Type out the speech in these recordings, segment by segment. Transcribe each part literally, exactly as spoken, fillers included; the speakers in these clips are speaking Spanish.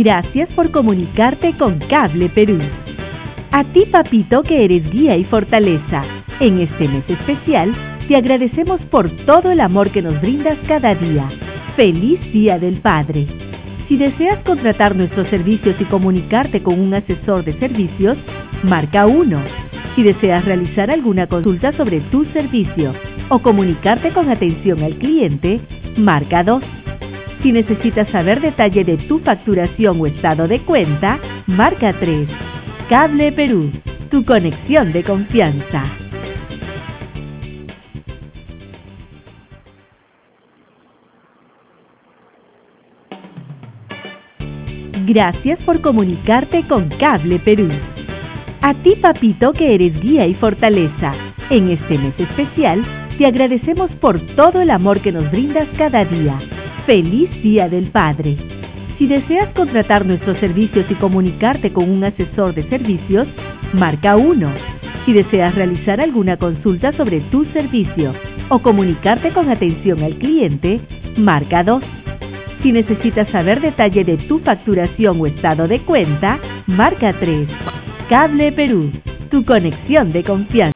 Gracias por comunicarte con Cable Perú. A ti, papito, que eres guía y fortaleza, en este mes especial, te agradecemos por todo el amor que nos brindas cada día. ¡Feliz Día del Padre! Si deseas contratar nuestros servicios y comunicarte con un asesor de servicios, marca uno. Si deseas realizar alguna consulta sobre tu servicio o comunicarte con atención al cliente, marca dos. Si necesitas saber detalle de tu facturación o estado de cuenta, marca tres. Cable Perú, tu conexión de confianza. Gracias por comunicarte con Cable Perú. A ti, papito, que eres guía y fortaleza, en este mes especial, te agradecemos por todo el amor que nos brindas cada día. ¡Feliz Día del Padre! Si deseas contratar nuestros servicios y comunicarte con un asesor de servicios, marca uno. Si deseas realizar alguna consulta sobre tu servicio o comunicarte con atención al cliente, marca dos. Si necesitas saber detalle de tu facturación o estado de cuenta, marca tres. Cable Perú, tu conexión de confianza.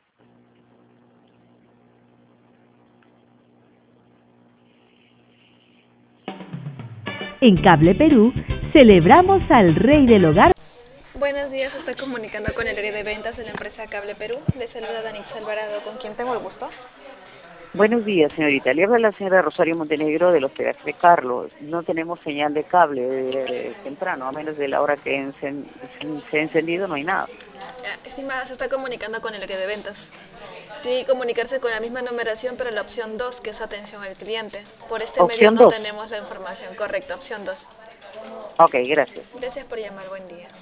En Cable Perú, celebramos al Rey del Hogar. Buenos días, se está comunicando con el área de ventas de la empresa Cable Perú. Le saluda Danitza Alvarado, ¿con quién tengo el gusto? Buenos días, señorita. Le habla la señora Rosario Montenegro del hospedaje de Carlos. No tenemos señal de cable de temprano, a menos de la hora que encen, se ha encendido no hay nada. Estimada, se está comunicando con el área de ventas. Tiene que comunicarse con la misma numeración, pero la opción dos, que es atención al cliente. Por este medio no tenemos la información correcta, opción dos. Ok, gracias. Gracias por llamar, buen día.